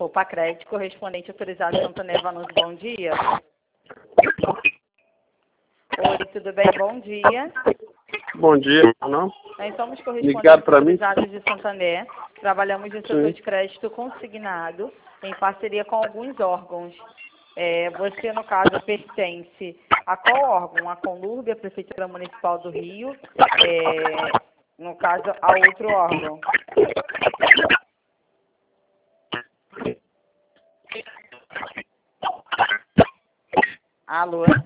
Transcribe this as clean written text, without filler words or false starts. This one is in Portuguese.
Copacred, correspondente autorizado Santander Vanucci, bom dia. Oi, tudo bem? Bom dia. Bom dia, não? Nós somos Ligado correspondentes para mim? autorizados de Santander. Trabalhamos no setor de crédito consignado, em parceria com alguns órgãos. Você, no caso, pertence a qual órgão? A Conlurb, a Prefeitura Municipal do Rio, no caso, a outro órgão. Alô?